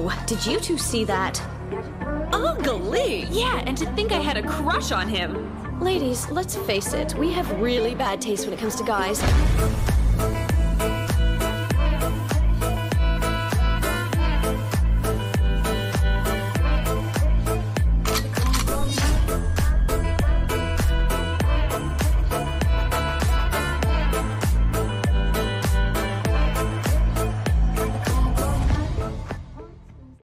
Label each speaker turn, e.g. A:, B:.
A: Whoa, did you two see that?
B: Ugly! Yeah, and to think I had a crush on him.
A: Ladies, let's face it, we have really bad taste when it comes to guys.